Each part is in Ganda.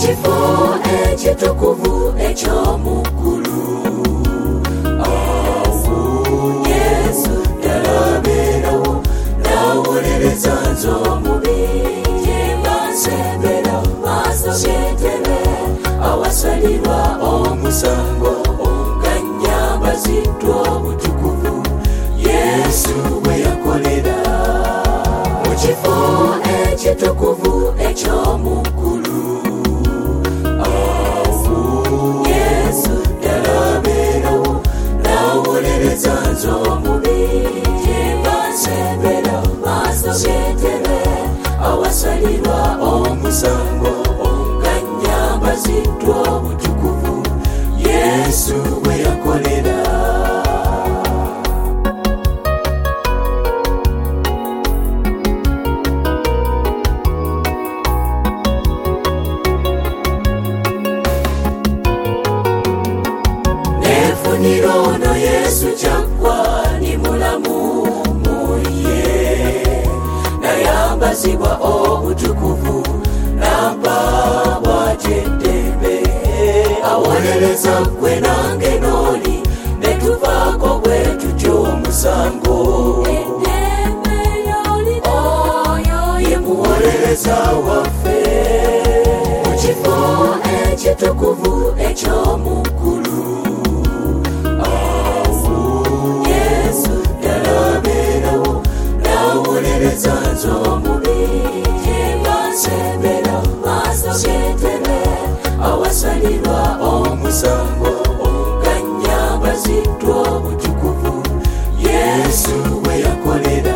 Mukifo ekitukuvu eky'omukulu Yesu yalabeerawo n'awolereza nze omubi nsembera maaso g'entebe awasalirwa omusango nga nnyambaziddwa obutukuvu Yesu bwe yakolera Mukifo ekitukuvu eky'omukulu Yesu yalabeerawo n'awolereza nze omubi nsembera maaso g'entebe awasalirwa omusango nga nnyambaziddwa obutukuvu Yesu bwe yakolera nefunira ono Yesu kyaggwa ni mulamu muye nayambazibwa obutukuvu n'ampaabwa eddembe awolereza gwe nange n'oli ne tuvaako bwe tutyo omusango ye muwolereza waffe Mukifo ekitukuvu eky'omukulu Yesu yalabeerawo n'awolereza nze omubi nsembera maaso g'entebe awasalirwa omusango nga nnyambaziddwa obutukuvu Yesu bwe yakolera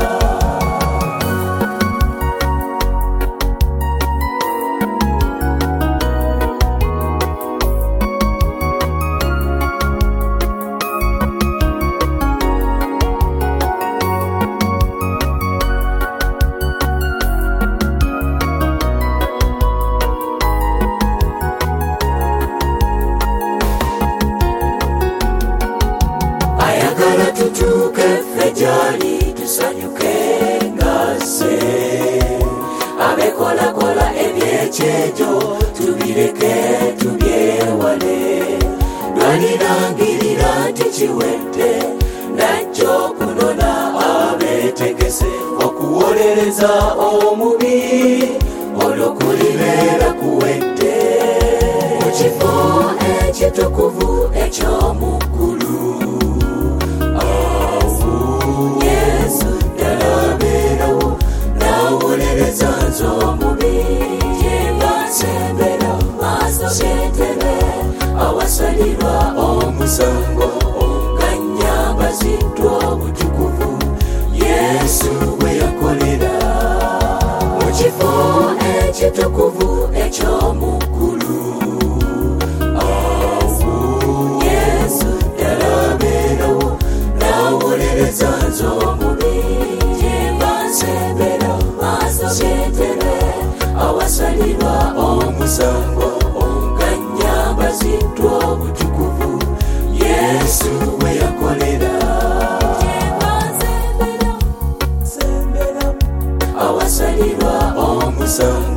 ayagala tutuuke ffe gy'ali tusanyuke ng'asse abekolakola ebyekyejo tubireke tubyewale lwanirangirira nti kiwedde najja okunona abeetegese okuwolereza omubi olwo kulibeera kuwedde Mukifo ekitukuvu eky'omukulu Yesu yalabeerawo n'awolereza nze omubi nsembera maaso g'entebe awasalirwa omusango nga nnyambaziddwa obutukuvu Yesu bwe yakolera Mukifo ekitukuvu eky'omukulu Yesu yalabeerawo n'awolereza nze omubi nsembera maaso g'entebe awasalirwa omusango nga nnyambaziddwa obutukuvu Yesu bwe yakolera awasalirwa omusango